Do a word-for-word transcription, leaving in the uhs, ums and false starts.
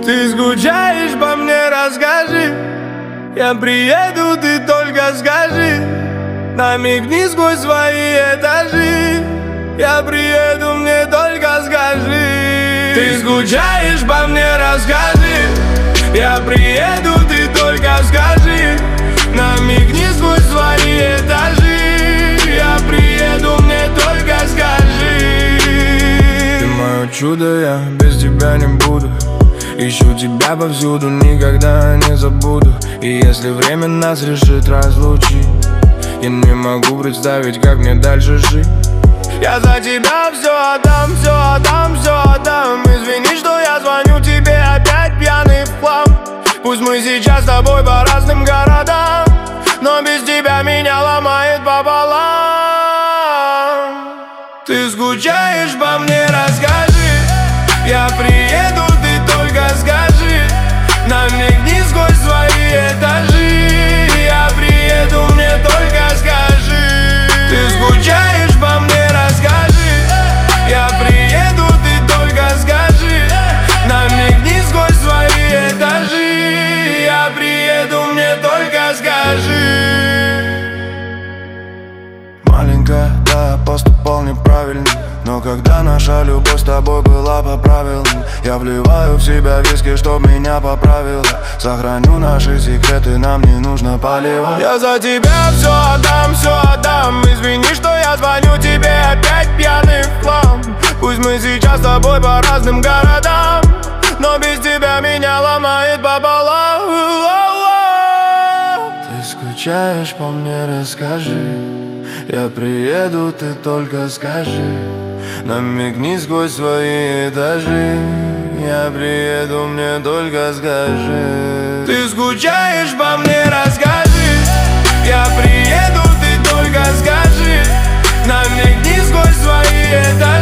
Ты скучаешь по мне, расскажи. Я приеду, ты только скажи. Намигни сквозь свои этажи. Я приеду, мне только скажи. Ты скучаешь по мне, расскажи. Я приеду, ты только скажи. Намигни сквозь свои этажи. Я приеду, мне только скажи. Ты мое чудо, я без тебя не буду. Ищу тебя повсюду, никогда не забуду. И если время нас решит разлучить, я не могу представить, как мне дальше жить. Я за тебя все отдам, все отдам, все отдам. Извини, что я звоню тебе опять пьяный в хлам. Пусть мы сейчас с тобой по разным городам, но без тебя меня ломает пополам. Ты скучаешь по мне, расскажи. Я приеду, ты только скажи. Намигни сквозь свои этажи. Я приеду, мне только скажи. Ты скучаешь по мне, расскажи. Я приеду, ты только скажи. Намигни сквозь свои этажи. Я приеду, мне только скажи. Маленькая, да, я поступал неправильно. Но когда наша любовь с тобой была по правилам, я вливаю в себя виски, чтоб меня поправило. Сохраню наши секреты, нам не нужно поливать. Я за тебя все отдам, все отдам. Извини, что я звоню тебе опять пьяный в хлам. Пусть мы сейчас с тобой по разным городам, но без тебя меня ломает пополам. Ты скучаешь по мне, расскажи. Я приеду, ты только скажи. Намигни сквозь свои этажи. Я приеду, мне только скажи. Ты скучаешь по мне, расскажи. Я приеду, ты только скажи. Намигни сквозь свои этажи.